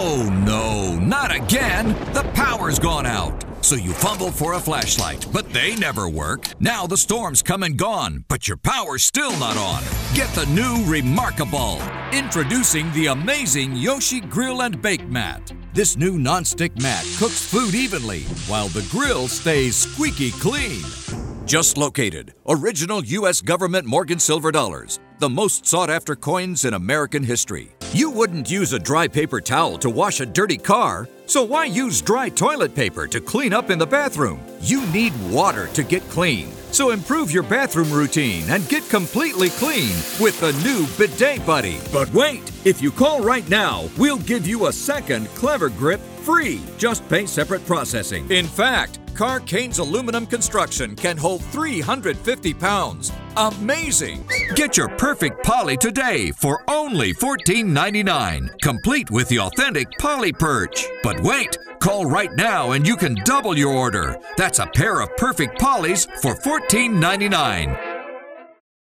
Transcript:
Oh no, not again! The power's gone out. So you fumble for a flashlight, but they never work. Now the storm's come and gone, but your power's still not on. Get the new Remarkable. Introducing the amazing Yoshi Grill and Bake Mat. This new non-stick mat cooks food evenly while the grill stays squeaky clean. Just located, original U.S. government Morgan silver dollars, the most sought-after coins in American history. You wouldn't use a dry paper towel to wash a dirty car, so why use dry toilet paper to clean up in the bathroom? You need water to get clean. So improve your bathroom routine and get completely clean with the new Bidet Buddy. But wait, if you call right now, we'll give you a second Clever Grip free. Just pay separate processing. In fact, Car Kane's aluminum construction can hold 350 pounds. Amazing! Get your perfect poly today for only $14.99, complete with the authentic Poly Perch. But wait, call right now and you can double your order. That's a pair of perfect polys for $14.99.